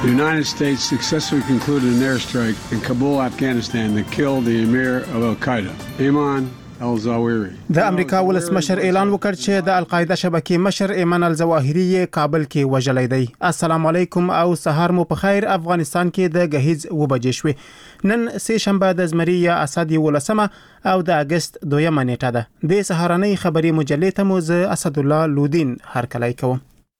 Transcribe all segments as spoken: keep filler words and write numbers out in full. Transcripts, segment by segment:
The United States successfully concluded an airstrike in Kabul, Afghanistan that killed the emir of Al-Qaeda, Ayman al-Zawahiri. د امریکا ولسمشر اعلان وکړ چې د القاعده شبکې مشر ایمن الظواهری کابل کې وژلی دی. السلام علیکم او سهار مو په خیر. افغانستان کې د غهیز و بجې شوې. نن سه شنبه د زمری یا اسد ولسمه او د اگست دویمه نیټه ده. د سهارنۍ خبري مجلې ته مو ز اسد الله لودین هرکلی کوم.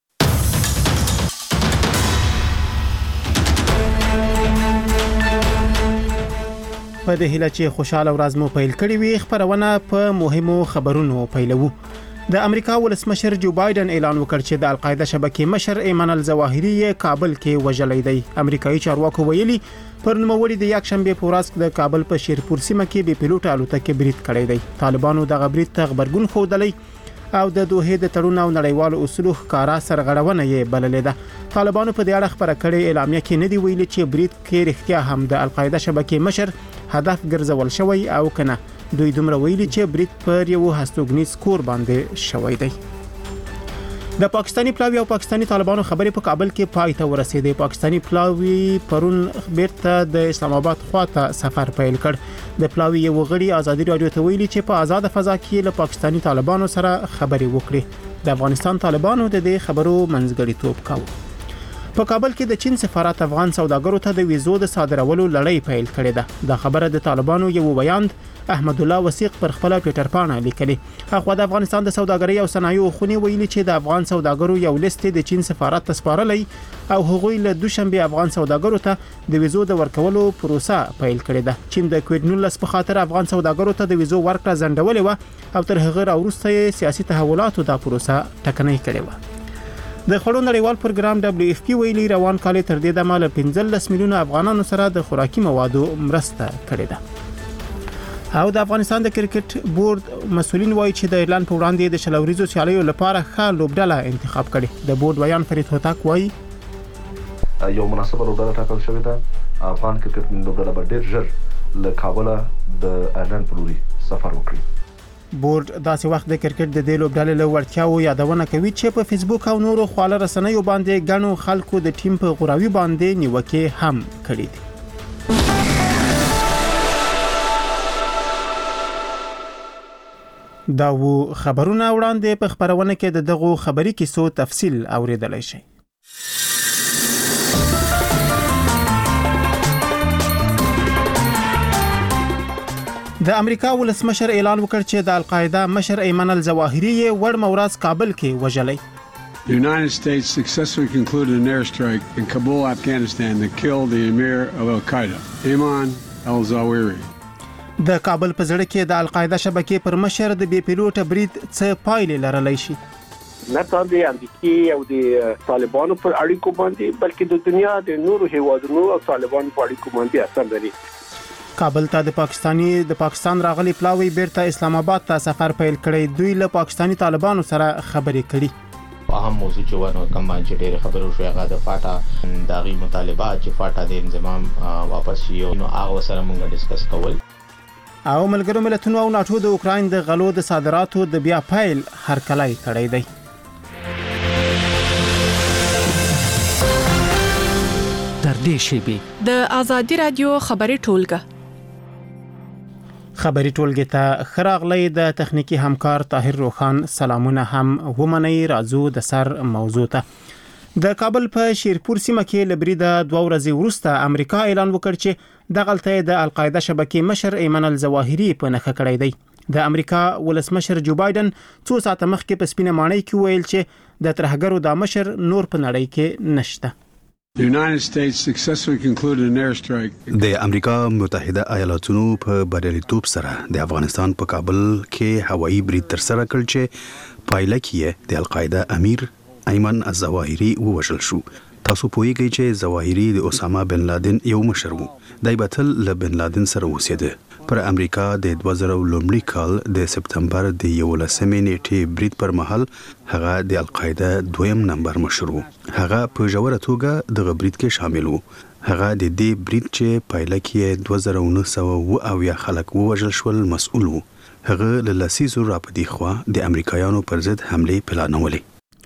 په دې هیله چې خوشاله ورځ مو پیل کړی وي. خبرونه په مهمو خبرونو پیلوو. د امریکا ولسمشر جو بایدن اعلان وکړ چې د القاعده شبکې مشر ایمن الظواهری کابل کې وژلی دی. امریکایي چارواکو ویلي پر نوموړي د یک شنبه په ورځ د کابل په شیرپور سیمه کې بې پیلوټ الوتکې برید کړی دی. طالبانو د غبرید ته خبرګون خوندلی او د دوه د تړون او نړیوالو اصولو ښکارا سرغړونه یې بللې ده. طالبانو په دې اړه خبره کړې اعلامیه کې نه دی ویلي چې برید کې رښتیا هم د القاعده شبکې مشر هدف ګرځول شوی او کنه. دوی دومره ویلي چې برید پر یو هستوګنیز کور باندې شوی دی. د پاکستانی پلاوی او پاکستانی طالبانو خبرې په کابل کې پای ته ورسېدې. پاکستانی پلاوی پرون بیرته د اسلام آباد خواته سفر پیل کړ. د پلاوی یو غړي ازادي رادیو ته ویلي چې په آزاد فضا کې له پاکستانی طالبانو سره خبرې وکړي. د افغانستان طالبانو د دې خبرو منځګړیتوب کاوه. په کابل کې د چین سفارت افغان سوداګرو ته د ویزو د صادرولو لړۍ پیل کړې ده. دا خبره د طالبانو یو بیان احمد الله وثیق پر خپل ټوئیټر پاڼه لیکلي. هغه د افغانستان د سوداګرۍ او صنایعو خونی ویلي چې د افغان سوداګرو یو لیست د چین سفارت ته سپارلی او هغوی له دوشنبه افغان سوداګرو ته د ویزو د ورکولو پروسه پیل کړې ده. چین د کووډ نولس په خاطر افغان سوداګرو ته د ویزو ورکړه ځنډولې و او تر هغه وروسته سیاسي تحولاتو دا پروسه ټکنۍ کړې و. د خړو نړیوال پروګرام دبليو اف پی ویلي روان کال تر دې د مال پنځلس میلیونه افغانانو سره د خوراکي موادو مرسته کړې ده. او د افغانستان د کرکټ بورډ مسولین وایي چې د ایرلند په وړاندې د شلوریزو سیالیو لپاره ښه لوبډله انتخاب کړي. د بورډ بیان فرید هوتک وایي یو مناسبه لوبډله ټاکل شوې ده. افغان کرکټ من لوبډله به ډېر ژر له کابل د ایرلند په لوري سفر وکړي. بورډ داسې وخت د کرکټ د دې لوبډلې له وړتیاو یادونه کوي چې په فیسبوک او نورو خواله رسنیو باندې ګڼو خلکو د ټیم په غوراوي باندې نیوکې هم کړې دي. دا و خبرونه وړاندې په خبرونه کې د دغو خبري کیسو تفصیل اوریدلای شئ. د امریکا ولسمشر اعلان وکړ چې د القاعده مشر ایمن الظواهری وړ مورز کابل کې وژلی. The United States successfully concluded an airstrike in Kabul, Afghanistan that killed the emir of Al-Qaeda, Ayman al-Zawahiri. د کابل په زړه کې د القاعده شبکې پر مشر د بې پیلوټ برید څه پایلې لرلی شي؟ نه تاسو د امریکای او د طالبانو پر اړیکو باندې بلکې د دنیا د نورو هیوادونو او طالبانو په اړیکو باندې اثر لري. کابل ته د پاکستانی د پاکستان راغلي پلاوی بیرته اسلام آباد ته سفر پیل کړی. دوی له پاکستانی طالبانو سره خبرې کړي. اهم موضوع چې ونه کوم باندې ډېر خبرو شوې هغه د فاټا داغي مطالبات چې فاټا د انضمام واپس شي نو هغه سره موږ ډیسکس کول. او ملګرو ملتونو او ناتو د اوکراین د غلو د صادراتو د بیا پیل هرکلی کړی دی. تر دې شیبې د ازادي رادیو خبري ټولګه خبري ټولګه ته خراغلی د تخنیکی همکار طاهر روخان سلامونه هم ومني. راځو د سر موضوع ته. د کابل په شیرپور سیمه کې لبریده دوه ورځې وروسته امریکا اعلان وکړ چې د غلطۍ د القاعده شبکې مشر ایمن الظواهری په نخښه کړی دی. د امریکا ولسمشر جو بایدن څو ساعته مخکې په سپینه ماڼۍ کې ویل چې د ترهګرو د مشر نور په نړۍ کې نشته. The United States successfully concluded an airstrike. د امریکا متحده ایالاتونو په بریالیتوب سره د افغانستان په کابل کې هوایي برید تر سره کړ چې پایله کې د القاعده امیر ایمن الظواهری ووژل شو. تاسو پوهیږئ چې ظواهری د اسامه بن لادن یو مشر وو. دای بتل له بن لادن سره اوسېده. پر امریکا د دوه زره لومړي کال د سپتمبر د یولسمې نیټې برید پر مهال هغه د القاعده دویم نمبر مشر وو. هغه په ژوره توګه د برید کې شامل وو. هغه د دې برید چې پایله کې دوه زره نهه سوه اویا خلک ووژل شول مسؤل وو. هغه له لسیزو راپدې خوا د امریکایانو پر ضد حمله پلانولې.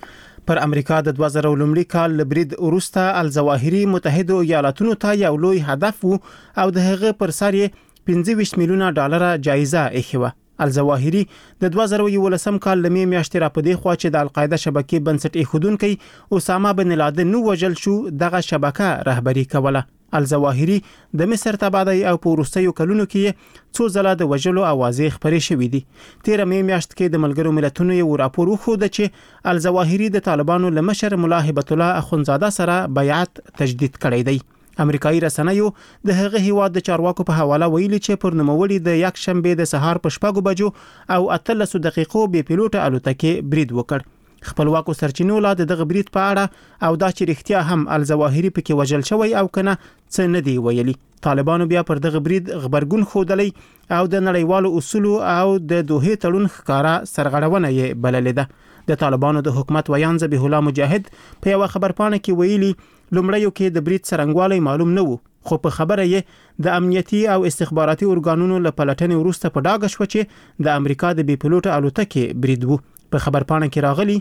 پر امریکا د دوه زره لومړي کال لبرید وروسته الظواهري متحده ایالاتونو ته یو لوی هدف وو او د هغه پر سر یې پنځه ویشت میلیونه ډالر جایزه ایښې وه. الظواهري د دوه زره یولسم کال لمې میاشتې را پدې خوا چې د القاعده شبکې بنسټ ایښودونکی اسامه بن لادن نو وژل شو دغه شبکه رهبری کوله. الظواهري د مصر تبعیدي او په وروستیو کلونو کې څو ځله د وژلو اوازې خبرې شوې دي. تیر مې میاشت کې د ملګرو ملتونو یو راپور وښود چې الظواهري د طالبانو له مشر ملا هبت الله اخونزاده سره بیعت تجدید کړی دی. امریکایي رسنیو د هغه هیواد د چارواکو په حواله ویلي چې پر نوموړي د یک شنبه د سهار په شپږو بجو او اتلس دقیقو بې پیلوټه الوتکې برید وکړ. خپلواکو سرچینو لا دغه برید په اړه او دا چې رښتیا هم الظواهري پکې وژل شوی او کنه څه نه دی ویلي. طالبانو بیا پر دغه برید خبرګون خودلی او د نړیوالو اصولو او د دوه تړون ښکارا سرغړونه یې بللې ده. د طالبانو د حکومت ویان ذبیح الله مجاهد په یو خبرپاڼه کې ویلي لومړیو کې د برید څرنګوالی معلوم نه وو، خو په خبره یې د امنیتي او استخباراتي ارګانونو له پلټنې وروسته په ډاګه شو چې د امریکا د بې پیلوټه الوتکې برید وو. په خبرپاڼه کې راغلي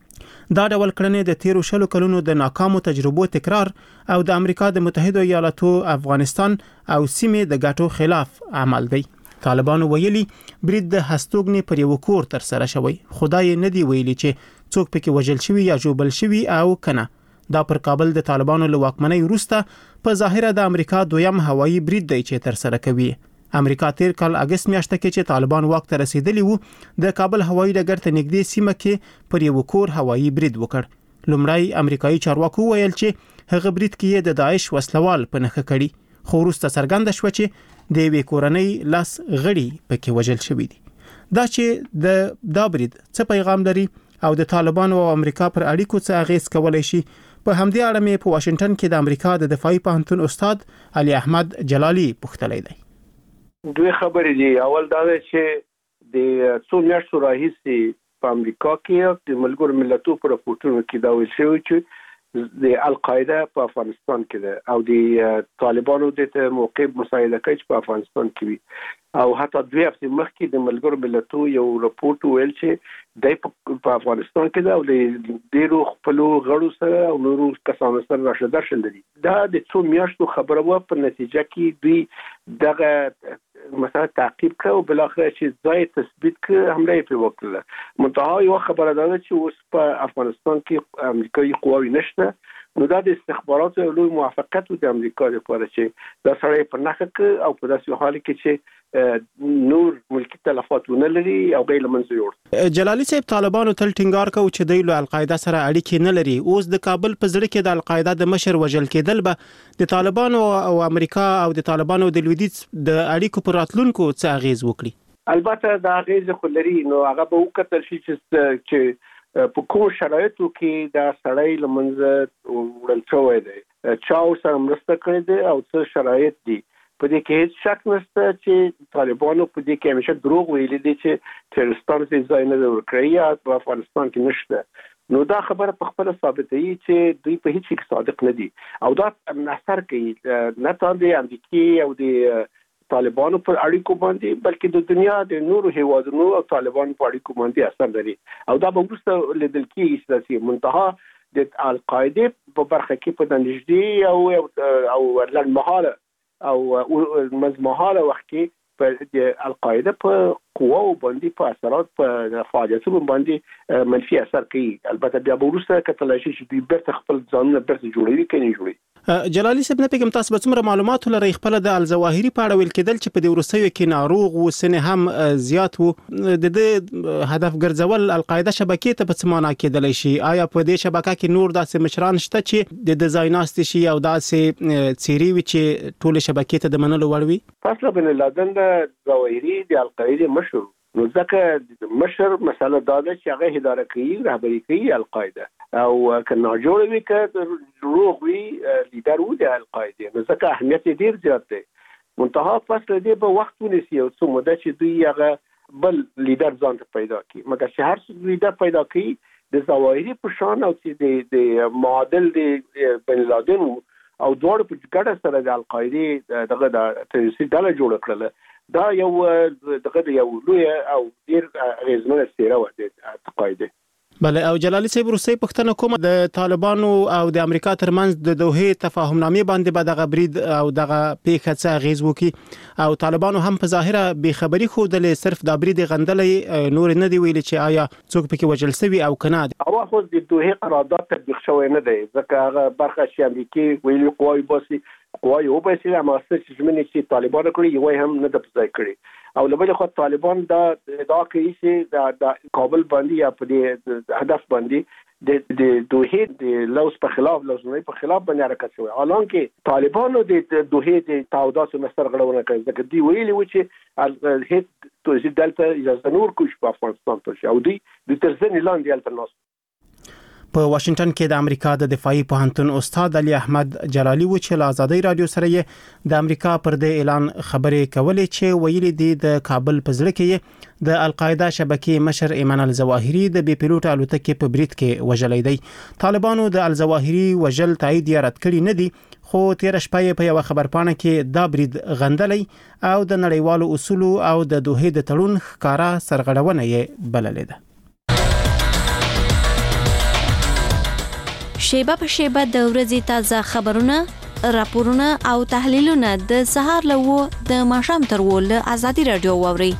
دا ډول کړنې د تیرو شلو کلونو د ناکامو تجربو تکرار او د امریکا د متحده ایالاتو، افغانستان او سیمې د ګټو خلاف عمل دی. طالبانو ویلي برید د هستوګنې پر یو کور تر سره شوی، خدای نه دی ویلي چې څوک پکې وژل شوی یا جوبل شوی او کنه. دا پر کابل د طالبانو له واکمنۍ وروسته په ظاهره د امریکا دویم هوایي برید دی چې تر سره کوي. امریکا تیر کال اگست میاشت کې چې طالبان واک ته رسیدلی وو د کابل هوایي ډګر ته نږدې سیمه کې پر یو کور هوایي برید وکړ. لومړی امریکایي چارواکو ویل چې هغه برید کې د داعش وسلوال په نخښه کړي، خو وروسته څرګنده شو چې د یوې کورنۍ لاس غړي پکې وژل شوی دي. دا چې د دا برید څه پیغام لري او د طالبانو او امریکا پر اړیکو څه اغیز کولای شي، په همدې اړه مې په واشنگټن کې د امریکا د دفاعي پوهنتون استاد علي احمد جلالي پوښتلی دی. دوی خبرې دي. اول دا چې د څو میاشتو راهیسې په امریکا کې د ملګرو ملتونو په راپورټونو کې دا ویل شوی چې د القاعده په افغانستان کې ده او د طالبانو د موقع مساعده کوي په افغانستان کې وي. او حتی دوی هفته مخکې د ملګرو ملتونو یو راپورټ ویل چې د افغانستان کې ده او د ډیرو خپلو غړو سره او نورو کسانو سره راشه درشل دي. دا د څو میاشتو خبره و، په نتیجه کې دوی دغه مثلا تعقیب کړ او بل اخر چې ځای تثبیت کړ حمله یې وکړه. منتها یو خبره ده چې اوس په افغانستان کې امریکایي قواوی نشته، نو دا د استخباراتو یو لوی موافقت و د امریکا لپاره چې دا سړی په نښه کړ او په داسې حال کې چې نور ملکی تلفات ونه لري او غیر منځ یوړ. جلالي صاحب طالبانو تل ټینګار کوي چې دوی له القاعده سره اړیکې نه لري. اوس د کابل په زړه کې د القاعده د مشر وژل کېدل به د طالبانو او امریکا او د طالبانو د لویدیځ د اړیکو پر راتلونکو څه اغیز وکړي؟ البته دا اغیز خو لري، نو هغه به وکړل شي چې چې په کوم شرایطو کې دا سړی لمنځه وړل شوی دی، چا سره مرسته کړې ده او څه شرایط دي. په دې کې هیڅ شک نشته چې طالبانو په دې کې همیشه دروغ ویلي دي چې ترورستانو ته ځای نه ورکړي یا په افغانستان کې نشته. نو دا خبره په خپل ثابتوي چې دوی په هیڅ کې صادق نه دي او دا اثر کوي نه تر د امریکای او د طالبانو پر اړیکو باندې بلکې د دنیا د نورو هیوادونو او طالبانو په اړیکو باندې اثر لري او دا به وروسته لیدل کېږي چې منتها د القاعده په برخه کې په نږدې او او لړمحاله او مزمحاله وخت کې په القاعده په قواو باندې په اثرات په فعالیتونو باندې منفي اثر کوي. البته بیا وروسته کتل شي چې دوی برته خپل ځانونه برته جوړوي کني جوړي. جلالي صاحب نه پیګم تاسو به څومره معلومات لرئ خپل د الظواهري په اړه ویل کېدل چې په دې ورسېو کې ناروغ و سنه هم زیات وو، د دې هدف ګرځول القاعده شبکې ته په څه معنا کېدلی شي؟ آیا په دې شبکه کې نور داسې مشران شته چې د ډیزایناست شي او داسې څیری وي چې ټول شبکې ته د منلو وړ وي؟ اسامه بن لادن د ظواهري د القاعده مشر، نو ځکه مشر مسله دا ده چې هغه اداره کوي، رهبري کوي القاعده او کنا جوړوي ک روغ وی لیدر و د القاعده، نو ځکه اهمیت ډیر زیات دی. منتها فصل دې په وخت ونیسي او څه مده چې دوی هغه بل لیدر ځان ته پیدا کړي، مګر چې هر څه لیدر پیدا کړي د ظواهري په شان او چې د د معادل د بن لادن او دوړ په ګډه سره د القاعده دغه د تروريستي ډله جوړ کړل. دا یو دغه یو لوی او ډیر غیزمنه سیره و د القاعده. بله او جلالي صاحب روسي پښتنه کوم د طالبانو او د امریکا ترمنځ د دوحې تفاهمنامې باندې به دغه برید او دغه پیښه څه غیز وکي او طالبانو هم په ظاهره به خبري خو د صرف د برید غندلې نور نه دی ویل چې آیا څوک پکې وجل سوي او کنه او خو د دوحې قرارداد تطبیق شوی نه دی ځکه هغه برخه چې امریکای ویلي قوای باسي قوای او باسي هم اساس چې زمونږ چې طالبان کړی یو هم نه د ځای کړی او لبل خو طالبان دا ادعا کوي چې د کابل باندې یا په دې هدف باندې د د دوحې د لوز په خلاف لوزنۍ په خلاف باندې حرکت شوی حالانکه طالبانو د دوحې د تعهداتو نستر غړونه کوي ځکه دی ویلي و چې هیڅ توزیع دلته اجازه نور کوي په افغانستان ته او دی د ترزن لاندې التناس په واشنگټن کې د امریکا د دفاعي پوهنتون استاد علي احمد جلالي و چې له آزادۍ رادیو سره د امریکا پر د اعلان خبرې کولې چې ویلي دي د کابل په ځل کې د القاعده شبکې مشر ایمان الظواهري د بي پيلوټ الوتکې په برید کې وژلې دی طالبانو د الظواهري وژل تایید رد کړی نه دي خو تیر شپه په یو خبرپاڼه کې دا برید غندلې او د نړیوالو اصول او د دوحې د تړون ښکارا سرغړونه یې بللې ده شیبه په شیبه د ورځې تازه خبرونه، راپورونه او تحلیلونه د سهار له د ماښام تر ول آزادي رادیو واوري.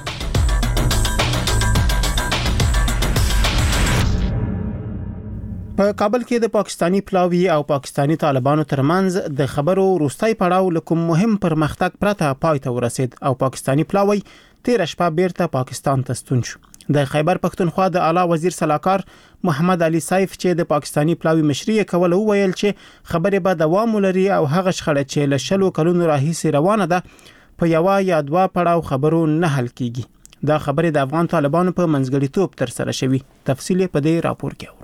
په کابل کې د پاکستانی پلاوی او پاکستانی طالبانو ترمنځ د خبرو وروستۍ پړاو لکه مهم پرمختګ پرته پای ته ورسید او پاکستانی پلاوی تیر شپه بیرته پاکستان ته ستون شو. د خیبر پختونخوا د اعلی وزیر سلاکار محمد علي سیف چې د پاکستانی پلاوی مشري کوله ویل چې خبره به دوام ولري او هغه شخړه چې له شلو کلونو راهیسې روانه ده په یو یا دوه پړاو خبرو نه حل کیږي. دا خبره د افغان طالبانو په منځګړیتوب تر سره شوی. تفصیل په دې راپور کې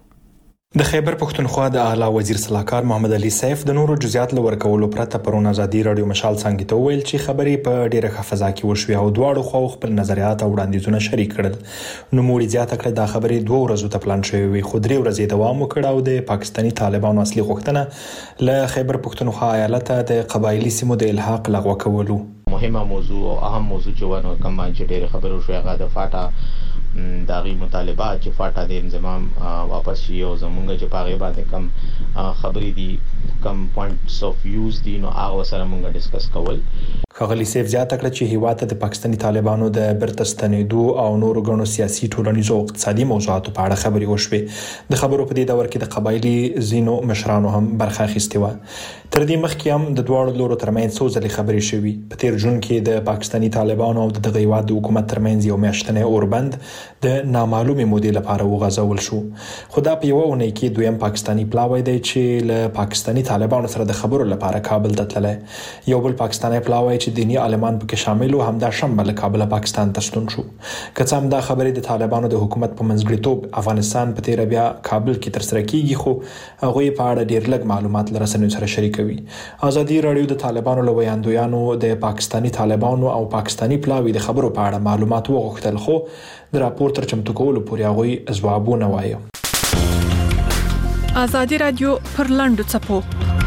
د خیبر پختونخوا د اعلی وزیر سلاکار محمد علي سیف د نورو جزئیات لور کولو پرته پرون آزادي رادیو مشال څنګه ته ویل چې خبرې په ډیره خفضا کې وشوي او دواړو خو خپل نظریات او وړاندیزونه شریک کړل. نو موږ زیاته کړه د خبرې دوه ورځې ته پلان شوی وي خو درې ورځې دوام وکړ او د پاکستانی طالبانو اصلي غوښتنه له خیبر پختونخوا ایالت د قبایلی سیمو د الحاق لغوه کولو. مهمه موضوع او اهم موضوع چې ونه کوم چې ډیره خبرو شوی هغه د فاټا داغي مطالبات چې فاټا د انضمام واپس شي او زمونږ چې پاغه باندې کم خبرې دي کم پوینټس اف یوز دي نو هغه سره مونږ ډیسکس کول. خغلی سیف زیاته کړه چې هیواد د پاکستانی طالبانو د برتستنیدو او نورو غنو سیاسي ټولنیزو اقتصادي موضوعاتو په اړه خبرې وشوې. د خبرو په دې دور کې د قبایلی زینو مشرانو هم برخه اخیستې و. تر دې مخکې هم د دوه لورو ترمنځ څو ځلې خبرې شوې. په تیر جون کې د پاکستانی طالبانو او د هیواد د حکومت ترمنځ یو میاشتنی اوربند د نامعلومه مودې لپاره وغځول شو. خو دا په یو ونه کې دویم پاکستانی پلاوی دی چې له پاکستانی طالبانو سره د خبرو لپاره کابل ته تللی. یو بل پاکستانی پلاوی چې دینی عالمان پکې شامل وو هم دا شنبه له کابل پاکستان ته ستون شو. که څه هم دا خبرې د طالبانو د حکومت په منځګړیتوب افغانستان په تیر بیا کابل کې تر سره کیږي خو هغه په اړه ډیر لږ معلومات لرسنیو سره شریکوي. آزادي رادیو د طالبانو له ویاندویانو د پاکستانی طالبانو او پاکستانی پلاوی د خبرو په اړه معلومات وغوښتل خو د راپور تر چمتو کولو پورې هغه ځوابونه وایي. آزادي رادیو پر لاندو چپو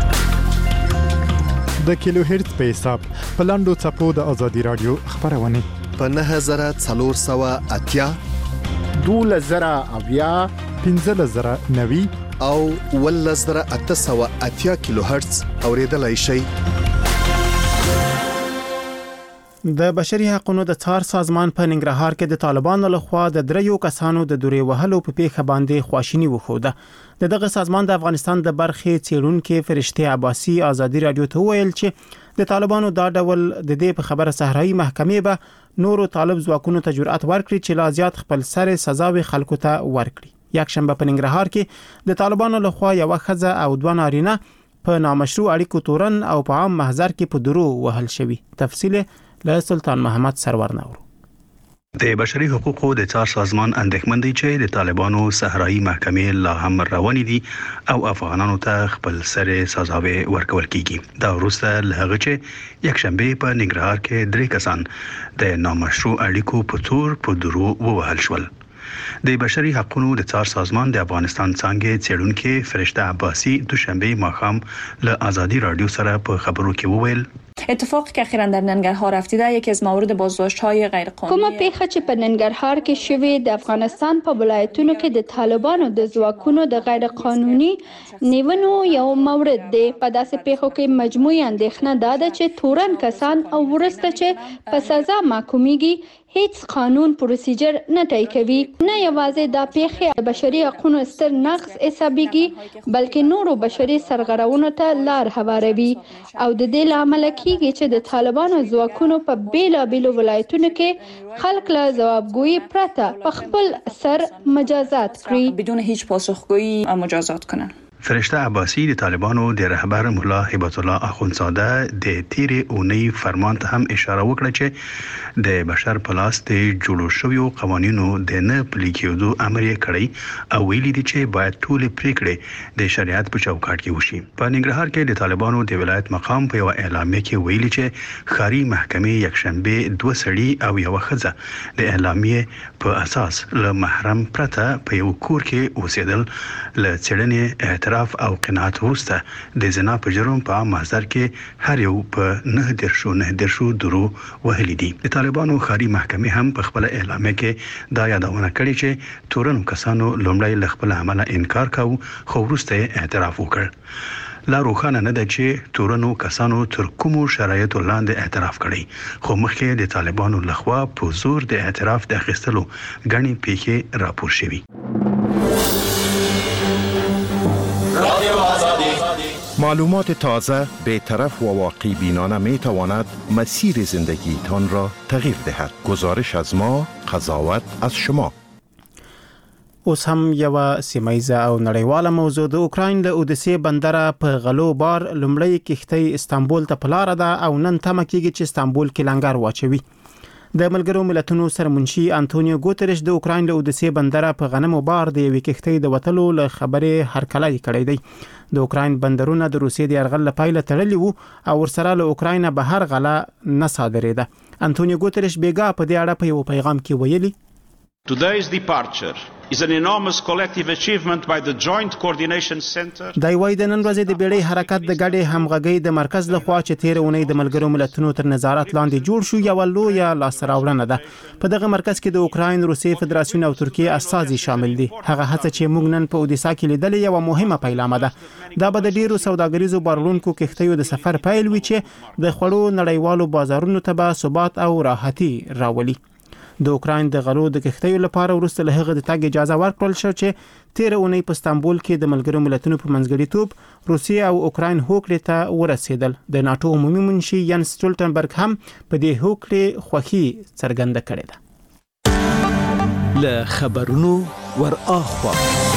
د کیلو هرتز په حساب په لاندو چپو د آزادي رادیو خبرونه په نه هزار څلور سوه اتیا دوله زره اویا پنځه زره نوي او ول زره اته سوه اتیا کیلو هرتز اوریدلای شي. د بشري حقوقو د څار سازمان په ننګرهار کې د طالبانو لخوا د دریو کسانو د دورې وهلو په پیښه باندې خواشینی وښوده. د دغه سازمان د افغانستان د برخې څیړونکو فرشته عباسي آزادي رادیو ته ویل چې د طالبانو دا ډول د دې په خبره صحرایي محکمې به نورو طالب ځواکونو ته جرأت ورکړي چې لا زیات خپل سر سزاوي خلکو ته ورکړي. یک شنبه په ننګرهار کې د طالبانو لخوا یو ښځه او دوه نارینه په نامشروع اړیکو تورن او په عام محضر کې په درو وهل شوی. تفصیل له سلطان محمد سرور نورو. د بشري حقوقو د څار سازمان اندېښمن دی چې د طالبانو صحرایي محکمې لا هم روانې دي او افغانانو ته خپل سر سزاوي ورکول کیږي. دا وروسته له هغه چې یک شنبه په ننګرهار کې درې کسان د نامشروع اړیکو په تور په درو ووهل شول. د بشري حقوقو د څار سازمان د افغانستان څنګه څېړونکو فرشته عباسي دوشنبه ماښام له آزادي رادیو سره په خبرو کې وویل اتفاقی که اخیراً در ننگرهار افتیده یکی از موارد بازداشت‌های غیر قانونی کومه پیښه چې په ننګرهار کې شوې د افغانستان په ولایتونو کې د طالبانو د ځواکونو د غیر قانوني نیونو یو مورد دی. په داسې پیښو کې مجموعي اندېښنه دا ده چې تورن کسان او ورسته چې په سزا محکومیږي هیڅ قانون پروسیجر نه ټاکي کوي. نه یوازې دا پیښې بشري حقوقو ستر نقض حسابيږي بلکې نورو بشري سرغړونو ته لار هواروي او د دې لامل کیږي چې د طالبانو ځواکونو په بیلابیلو ولایتونو کې خلک له ځوابګویي پرته په خپل سر مجازات کړي بدون هیچ پاسخگویی مجازات کنن. فرشته عباسی د طالبانو د رهبر مولا هبت الله اخوندزاده د تیرې اونۍ فرمان ته هم اشاره وکړه چې د بشر په لاس د جوړو شویو قوانینو د نه پلي کېدو امر یې کړی او ویلي دي چې باید ټول پریکړې د شریعت په چوکاټ کې وشي. په ننګرهار کې د طالبانو د ولایت مقام په یو اعلامیه کې ویلي چې ښاري محکمې یکشنبه دوه سړي او یو ښځه د اعلامیه په اساس له محرم پرته په یو کور کې اوسېدل له څېړنې اعتراف او قناعت وروسته د زنا په جرم په مازدر کې هر یو په نه درشو نه درشو درو وهلي دي. د طالبانو ښاري محکمې هم په خپل اعلامیه کې دا یادونه کړې چې تورن کسانو لومړی له خپل عمله انکار کاوه خو وروسته اعتراف وکړ. لا روښانه نه ده چې تورنو کسانو تر کومو شرایطو لاندې اعتراف کړی خو مخکې د طالبانو لخوا په زور د اعتراف د اخیستلو غني پیښې راپور شوي. معلومات تازه، بی‌طرف و واقع بینانه می تواند مسیر زندگیتان را تغییر دهد. گزارش از ما، قضاوت از شما. اوس هم یو سیمایزه او نړیواله موضوع د اوکراین له اودیسې بندره په غلو بار لومړی کښتۍ استانبول ته په لاره ده او نن تمه کېږي چې استانبول کې لنګر واچوي. د ملګرو ملتونو سرمنشي انټونیو ګوتریش د اوکراین له اودیسې بندره په غنمو بار د یوې کښتۍ د وټلو له خبرې هرکلی کړی دی. د اوکراین بندرونه د روسیې د یرغل لپاره تړلي وو او ورسره له اوکراین بهر غله نه صادرېده. انټونیو ګوتریش بیګا په دې اړه په یو پیغام کې ویلي Today's departure is an enormous collective achievement by the Joint Coordination Center. دا وایي د نن ورځې د بیړۍ حرکت د ګډې همغږۍ د مرکز لخوا چې تیر اونۍ د ملګرو ملتونو تر نظارت لاندې جوړ شو یو لویه لاسته راوړنه ده. په دغه مرکز کې د اوکراین، روسیې فدراسیون او ترکیه استازي شامل دي. هغه هڅه چې موږ نن په اودیسا کې لیدلې یو مهمه پیلامه ده. دا به د ډیرو سوداګریزو بارونکو کښتیو د سفر پیل وي چې د خړو نړیوالو بازارونو ته به ثبات او راحتي راولي. د اوکراین د غلو د کښتیو لپاره ورسته له هغه د تګ اجازه ورکړل شو چې تیر اونۍ په استانبول کې د ملګرو ملتونو په منځګړیتوب روسیه او اوکراین هوکړې ته ورسېدل. د ناتو عمومي منشي ینس سټولټنبرګ هم په دې هوکړې خوښي څرګنده کړې ده. له خبرونو ور اخوا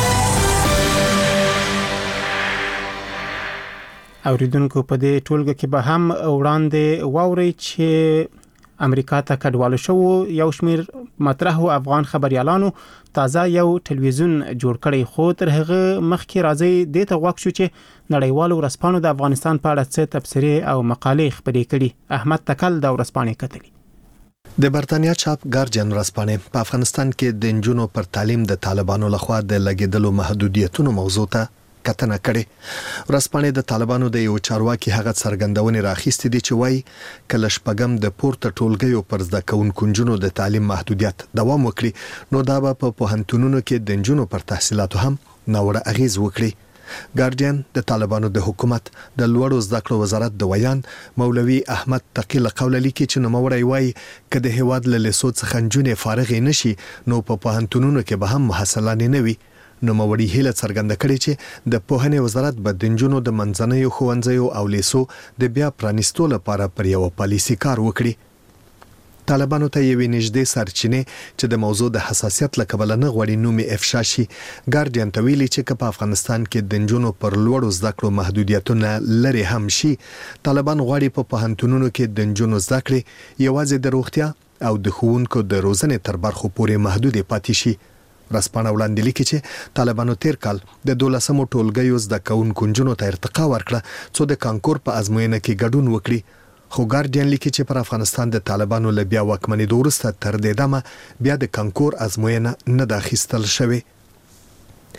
اوریدونکو په دې ټولګه کې به هم وړاندې واوري چې امریکا ته کډوالو شو یو شمیر مطرح او افغان خبريالانو تازه یو ټلویزیون جوړ کړی خو تر هغه مخکې راځي د ته غوښ شو چې نړیوالو ورسپانو د افغانستان په اړه څه تبصرې او مقالې خبرې کړي. احمد تکل د ورسپانې کتلې. د برتانیا چاپ ګارډین ورسپانې په افغانستان کې د انجونو پر تعلیم د طالبانو لخوا د لګیدلو محدودیتونو موضوع ته کتنه کړي. ورسپانې د طالبانو د یو چارواکي هغه څرګندونې راخیستې دي چې وایي کله شپږم د پورته ټولګیو پر زده کوونکو نجونو د تعلیم محدودیت دوام وکړي نو دا به په پوهنتونونو کې د نجونو پر تحصیلاتو هم ناوړه اغیز وکړي. ګارډین د طالبانو د حکومت د لوړو زده کړو وزارت د ویان مولوي احمد تقی له قوله لیکي چې نوموړی وایي چې د هیواد له لیسو څخه نجونې فارغې نشي نو په پوهنتونونو کې به هم محصلانې نه وي. نو موري هله څرګنده کړي چې د پوهنې وزارت به د نجونو د منځنیو ښوونځیو او لیسو د بیا پرانیستو لپاره پر یو پالیسي کار وکړي. طالبانو ته یوې نږدې سرچینې چې د موضوع د حساسیت لکبل نه غوړي نومي افشا شي ګارډین ته ویلي چې په افغانستان کې د نجونو پر لوړو زده کړو محدودیتونه لري هم شي. طالبان غواړي په پوهنتونونو کې د نجونو زده کړې یوازې د روغتیا او د ښوونکو د روزنې تر برخو پورې محدود پاتې شي. رسپانه وړاندې لیکي چې طالبانو تیر کال د دولسمو ټولګیو زده کوونکو نجونو ته ارتقا ورکړه څو د کانکور په ازموینه کې ګډون وکړي. خو ګارډین لیکي چې پر افغانستان د طالبانو له بیا واکمنېدو وروسته تر دې دمه بیا د کانکور ازموینه نه ده اخیستل شوې.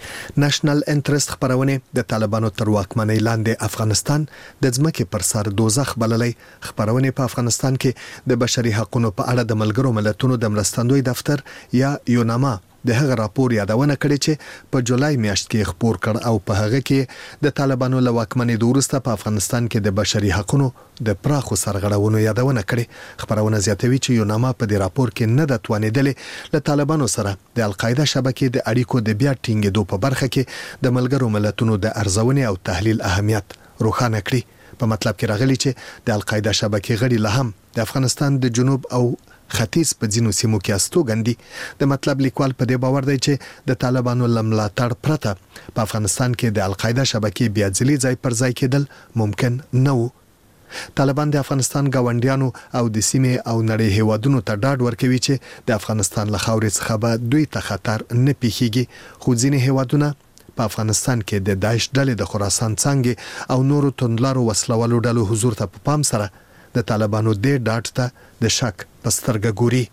نېشنل انټرست خبرونه د طالبانو تر واکمنۍ لاندې افغانستان د ځمکې پر سر دوزخ بللې. خبرونه په افغانستان کې د بشري حقوقو په اړه د ملګرو ملتونو د مرستندوی دفتر یا یوناما د هغه راپور یادونه کړې چې په جولای میاشت کې خبر کړ او په هغه کې د طالبانو له واکمنۍ وروسته په افغانستان کې د بشري حقوقو د پراخو سرغړونو یادونه کړې. خبرونه زیاتوي چې یوناما په دې راپور کې نه د توانیدلې له طالبانو سره د القاعده شبکې د اړیکو د بیا ټینګېدو په برخه کې د ملګرو ملتونو د ارزونې او تحلیل اهمیت روښانه کړی. په مطلب کې راغلي چې د القاعده شبکې غړي له هم د افغانستان د جنوب او ختیځ په ځینو سیمو کې استوګندي. د مطلب لیکوال په دې باور دی چې د طالبانو لملاتړ پرته په افغانستان کې د القاعده شبکې بیا ځلې ځای پر ځای کېدل ممکن نه و. طالبان د افغانستان گاونډیانو او د سیمې او نړۍ هیوادونو ته ډاډ ورکوي چې د افغانستان له خاورې څخه به دوی ته خطر نه پیښیږي. خو ځینې هیوادونه په افغانستان کې د داعش ډلې د خراسان څنګه او نورو توندلارو وسلوالو ډلو حضور ته په پام سره د طالبانو د ډاټ ته د شک پسترګه ګوري.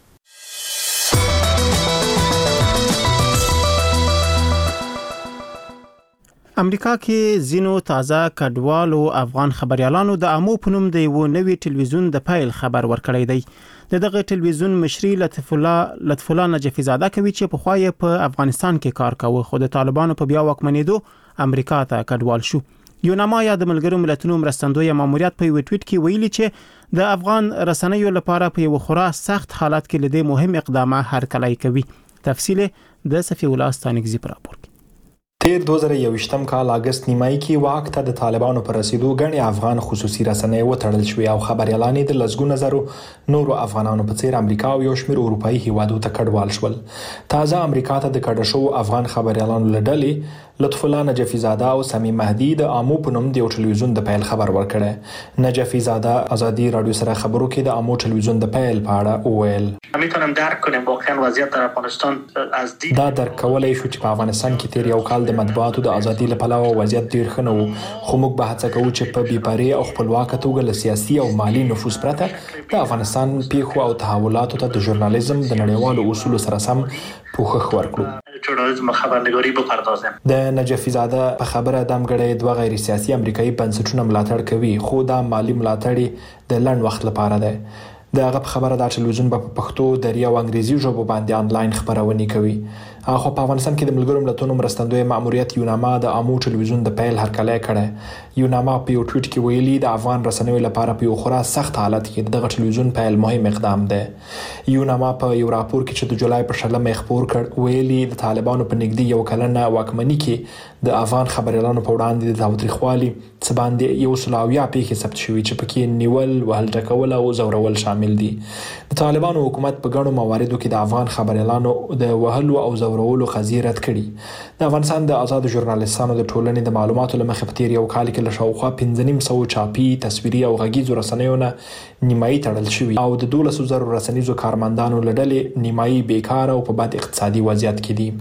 امریکا کې زینو تازه کډوالو افغان خبريالانو د امو پنوم د یو نوې ټلویزیون د فایل خبر ورکړی دی. د دغه ټلویزیون مشري لطف الله لطف الله نجفی زاده کوي چې په خوای په افغانستان کې کار کاوه خو د طالبانو په بیا واکمنېدو امریکا ته کډوال شو. یوناما یا د ملګرو ملتونو مرستندوی ماموریت په یو ټویټ کې ویلي چې د افغان رسنیو لپاره په یو خورا سخت حالت کې لدی مهم اقدامات هرکلی کوي. تفصیل د صفی الله ستانګزی پر راپور. تیر دوه زره یوویشتم کال اگست نیمای کې واک ته د طالبانو پر رسیدو غني افغان خصوصي رسنۍ وټړل شوې او خبريالان د لزګو نظرو نورو افغانانو په څیر امریکا او یو شمېر اروپאי هیوادو ته کډوال شول. تازه امریکا ته د کډه شو افغان خبريالانو لډلې لطف الله نجفی زاده او سمیم مهدی د امو پنوم د یو ټلویزیون د پیل خبر ورکړه. نجفی زاده ازادي رادیو سره خبرو کې د امو ټلویزیون د پیل په اړه وویل. میتونم درک کنم واقعا وضعیت در افغانستان از دید دا درک کولای شو چې په افغانستان کې تیر یو کال د مطبوعاتو د ازادي لپاره وضعیت ډیر ښه نه و خو موږ به هڅه کوو چې په بیپاري او خپلواک توګه له سیاسي او مالی نفوذ پرته د افغانستان پیښو او تحولاتو ته د ژورنالیزم د نړیوالو اصولو سره سم پوښښ ورکړو. ژورنالیزم خبرنگاری بپردازیم. د نجفی زاده په خبره دمګړی دوه غیر سیاسي امریکایي بنسټونه ملاتړ کوي خو دا مالی ملاتړ د لنډ وخت لپاره ده. دغه خبره د ټلویزیون په پښتو دري او انګریزي ژبه باندې انلاین خبرونه کوي. خو په افغانستان کې د ملګرو ملتونو مرستندوی ماموریت یوناما د امو ټلویزیون د پیل هرکلی کړه. یوناما په یو ټویټ کې ویلي د افغان رسنیو لپاره په یو خورا سخت حالت کې دغه ټلویزیون پیل مهم اقدام ده. یوناما په یو راپور کې چې د جولای پر شلمه خبر کړ ویلي د طالبانو په نږدې یو کلنه واکمنۍ کې د افغان خبريالانو په وړاندې د تاوتریخوالي څه باندې یو سلاویا پیښې ثبت شوې چې پکې نیول وهل ټکول او زورول شامل دي. د طالبانو حکومت په ګڼو مواردو کې د افغان خبريالانو د وهلو او زورولو قضیه رد کړي. د افغانستان د آزاد ژورنالیستانو د ټولنې د معلوماتو لمخې په تیر یو کال کې له شاوخوا پنځه نیم سوه چاپي تصویري او غږیزو رسنیو نه نیمایي تړل شوي او د دولسو زرو رسنیزو کارمندانو له ډلې نیمایي بیکاره او په بد اقتصادي وضعیت کې دي.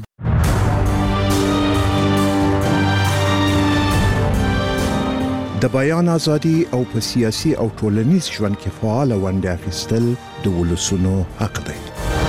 د بیان ازادي او په سیاسي او ټولنیز ژوند کې فعال ونډه اخیستل د ولسونو حق دی.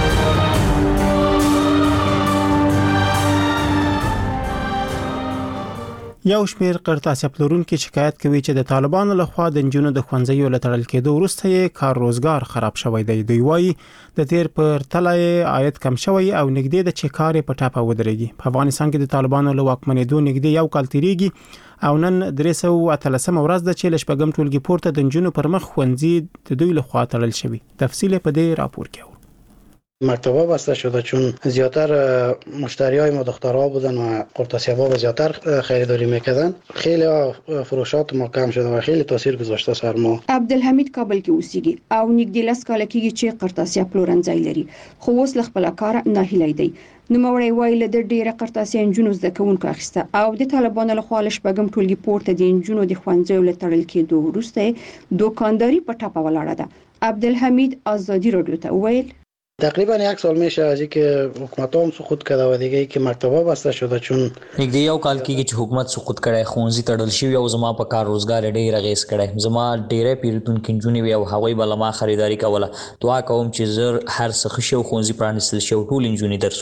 یو شمیر قرطاسه پلورونکو شکایت کوي چې د طالبانو لخوا د انجونو د خوانځیو لټړل کېدو وروسته یې کار روزګار خراب شوی دی. دوی وایي د تیر پر تلای عاید کم شوی او نګدې د چکارې په ټاپه ودرېږي. په افغانستان کې د طالبانو له واکمنېدو نګدې یو کال تیریږي او نن درې سوه اتلسمه ورځ ده چې لشپږم ټولګي پورته د انجونو پر مخ خوانځي د دوی لخوا تړل شوی. تفصیل په دې راپور کې مکتب‌ها بسته شده چون زیاتر مشتریای ما دخترها بودن و قرطاسی‌ها زیاتر خریداری میکردن. خیلی فروشات ما کم شده و خیلی تاثیر گذاشته سر ما. عبدالحمید کابل کې اوسېږي او نږدې لس کاله کېږي چې قرطاسیا پلورنځای لري خو اوس له خپل کار ناهیلی دی. نوموړی وایي له ډېره قرطاسیا انجونو زده کوونکو اخیسته او د طالبانو لخوا له شپږم ټولګي پورته د انجونو د ښوونځیو له تړل کېدو وروسته دوکانداري په ټاپه ولاړه ده. عبدالحمید آزادی رادیو ته ویل تقریبا یک سال میشه از اینکه حکومت هم سقوط کرده و دیگه ای که مکتب‌ها بسته شده چون نږدې یو کال کېږي چې حکومت سقوط کړی ښوونځي تړل شوي او زما په کار روزګار ډېر اغېز کړی. زما ډېری پیرودونکي نجونې وې او هغوی به له ما خریداري کوله. دعا کوم چې زر هر څه ښه شي او ښوونځي پرانیستل شي او ټول نجونې درس ووایي.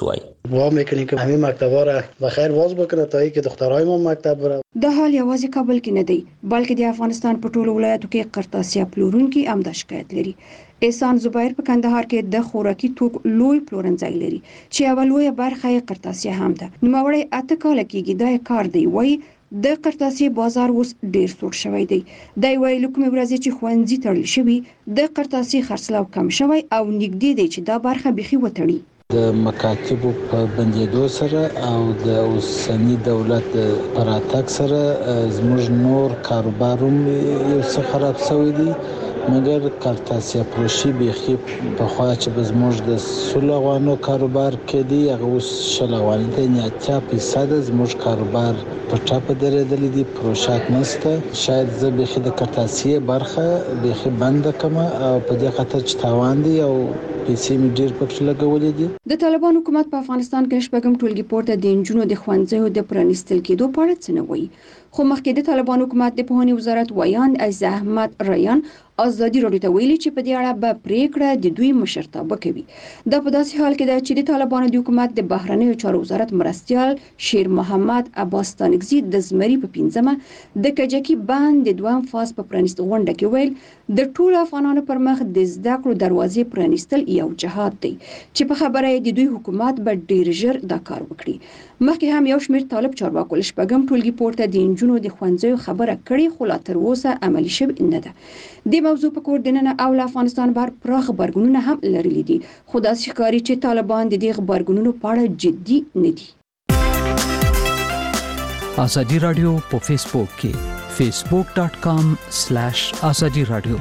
دعا میکنیم که همین مکتب‌ها را به خیر باز بکنه تا اینکه دخترای ما مکتب بره. د حال یوازې کابل کې نه دی بلکې د افغانستان په ټولو ولایتو کې قرطاسیه پلورونکي امدا شکایت لري. احسان زبیر په کندهار کې د خوراکي توکو لوی پلورنځای لري چې یوه لویه برخه یې قرطاسیه هم ده. نوموړی اته کاله کېږي دا کار دی وایي د قرطاسیه بازار اوس ډیر سوړ شوی دی. دا وایي له کومې ورځې چې ښوونځي تړل شوي د قرطاسیه خرڅلاو کم شوی او نږدې دی چې دا برخه بیخي وتړي. د مکاتبو په بندېدو سره او د اوسنی دولت پر راتګ سره زموږ نور کاروبارم یو څه خراب شوی دی مګر قرطاسیه فروشي بیخي په خوا چې زموږ د سولغانو کاروبار کې دی هغه اوس شلغوان دی نه اتیا فیصد زموږ کاروبار په ټاپه درېدل دي پروشات نشته. شاید زه بیخي د قرطاسیه برخه بیخي بند کړم او په دې خاطر چې تاوان دی او پیسې مې ډیر پکې لګولې دي. د طالبان حکومت په افغانستان کې شپږم ټولګي پورته د انجونو د ښوونځیو د پرانیستل کېدو په اړه څه نه وایي. خو مخکې د طالبان حکومت د پوهنې وزارت وایان از احمد ریان ازادي راډیو ته ویلي چې په دې اړه به پریکړه د دوی مشرتابه کوي. دا په داسې حال کې ده چې د طالبانو د حکومت د بهرنیو چارو وزارت مرستیال شیر محمد عباس تانکزي د زمري په پنځمه د کجکي بند د دویم فاز په پرانیست غونډه کې ویل د ټولو افغانانو پر مخ د زده کړو دروازې پرانیستل یو جهاد دی چې په خبره د دوی حکومت به ډیر ژر دا کار وکړي. مخکې هم یو شمېر طالب چارواکو له شپږم ټولګي پورته د انجونو د ښوونځیو خبره کړې خو لا تر اوسه عملي شوې نه ده. د موضوع په کور دننه او له افغانستان بهر پراخ غبرګونونه هم لرلي دي خو داسې ښکاري چې طالبان د دې غبرګونونو په اړه جدي نه دي. ازادي رادیو په فیسبوک کې facebook dot com slash azadi radio.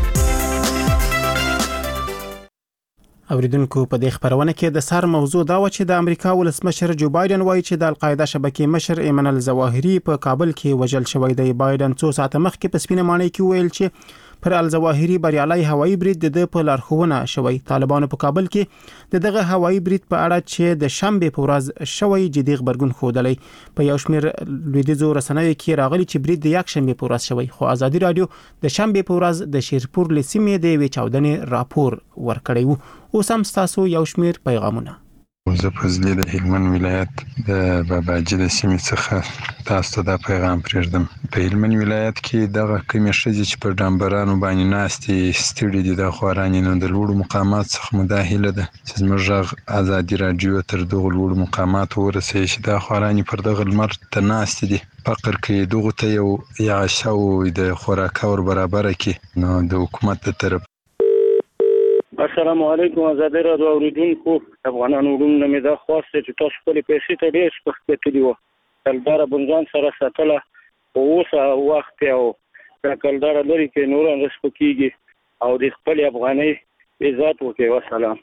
اوریدونکو په دې خبرونه کې د سر موضوع دا و چې د امریکا ولسمشر جو بایدن وایي چې د القاعده شبکې مشر ایمن الظواهری په کابل کې وژل شوی دی. بایدن څو ساعته مخکې په سپینه ماڼۍ کې ویل چې پر الظواهری بریالي هوایي برید د په لارښوونه شوی. طالبانو په کابل کې د دغه هوایي برید په اړه چې د شنبه په ورځ شوی جدي خبرګون ښودلی. په یو شمېر لویدیځو رسنیو کې راغلي چې برید د یک شنبه په ورځ شوی خو ازادي رادیو د شنبه په ورځ د شیرپور لسیمې د وی چاودنې راپور ورکړی وو. اوس هم تاسو یو شمېر پیغامونه. زه فضلی د هلمند ولایت د باباجي د سیمې څخه تاسو ته دا پیغام پرېږدم. په هلمند ولایت کې دغه کمې ښځې چې پر ډامبرانو باندې ناستې ستړي دي د خوارانې نو د لوړو مقامات څخه مو دا هیله ده چې زموږ غږ ازادي راډیو تر دغو لوړو مقاماتو ورسوي چې دا خوارانې پر دغه لمر ته ناستې دي. فقر کې دغو ته یو یعشه او د خوراکه ور برابره کړي نو د حکومت د طرف. السلام علیکم ازادي راډیو اوریدونکو. افغانانو وروڼه مې دا خواسته چې تاسو خپلې پیسې ته ډېر سپکېدلي وو. کلداره بنځان سره ساتله خو اوس وخت او دا کلداره لري کې نور هم سپکېږي او د خپلې افغانۍ عزت وکړي. وسلام.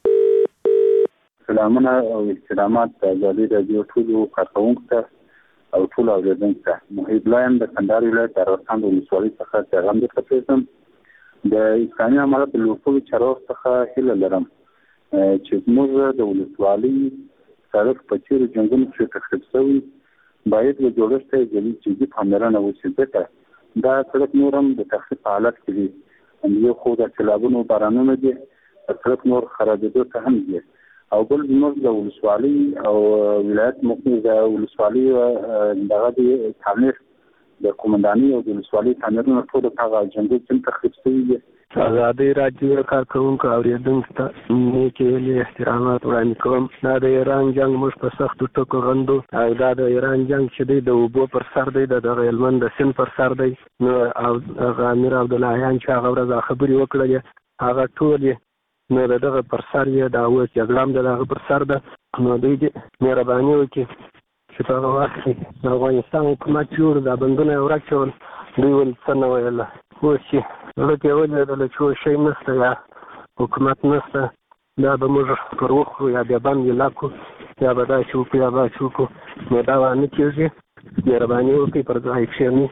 سلامونه او احترامات د ازادي راډیو ټولو کارکوونکو ته او ټولو اوریدونکو ته. محب الله یم د کندهار ولایت د ارغستان د ولسوالۍ څخه پیغام درته پرېږدم. د اسلامي امارت د لوکلو چارواکو څخه هیله لرم چې موږ د ولسوالۍ سړک په چیرې جنګونو کې تخریب شوی باید له جوړښت ته جدي پاملرنه وشي. ځکه دا سړک نور هم د تخریب په حالت کې دی. یو خو د سیلابونو بارانونه دي سړک نور خرابېدو ته هم دي او بل زموږ د ولسوالۍ او ولایت موقع د ولسوالۍ دغه د تعمیر د کومنداني او د ولسوالۍ تعمیرونه ټول هغه جنګي چې تخریب شوي دي. ازادي راډیو کارکوونکو اوریدونکو ته نیکې احترامات وړاندې کوم. دا د ایران جنگ موږ په سختو ټکو غندو او دا د ایران جنگ چې دی د اوبو پر سر دی د دغه هلمند د سیند پر سر دی نو او هغه امیر عبداللهیان چې هغه ورځ خبرې وکړلې هغه ټول نو د دغه پر سر یې دا اوس جګړه هم د هغه پر سر ده. نو دوی دې مهرباني وکړي چې په هغه وخت کې د افغانستان حکومت جوړ دا بندونه یې ورک شول دوی ول څه نه ویل. اوس چې زړه کې ولیدله چې اوس شی نشته یا حکومت نشته دا به موږ پر وخورو یا بیا بند یې لا کړو یا به داسې وکړو یا به داسې وکړو نو دا به نه کېږي. مهرباني وکړئ پر ځای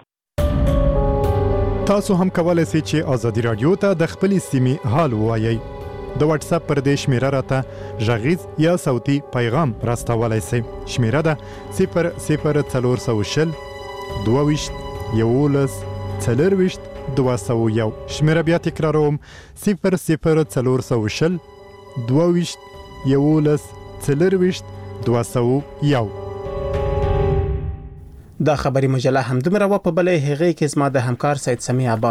کښېنئ. تاسو هم کولی شئ چې ازادي راډیو ته د خپلې سیمې حال ووایئ. د واتس اپ پر دې شمیره راته غږیز یا صوتي پیغام راستولای شئ. شمیره ده صفر صفر څلور سوه شل دوه ویشت یولس څلور ویشت دوه سوه یو. شمیره بیا تکراروم صفر صفر څلور سوه شل دوه ویشت یولس څلور ویشت دوه سوه یو. دا خبري مجله هم دومره و په بلې هغې کې زما د همکار سید سمیع عباس